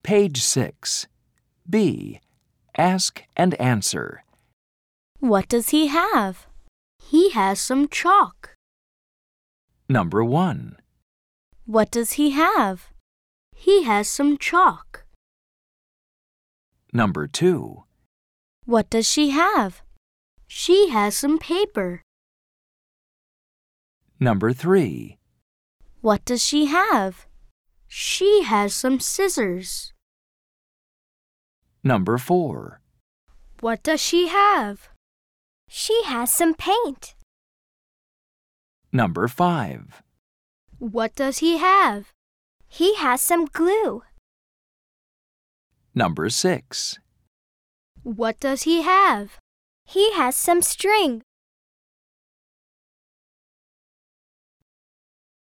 Page 6. B. Ask and answer. What does he have? He has some chalk. Number 1. What does he have? He has some chalk. Number 2. What does she have? She has some paper. Number 3. What does she have? She has some scissors. Number 4. What does she have? She has some paint. Number 5. What does he have? He has some glue. Number 6. What does he have? He has some string.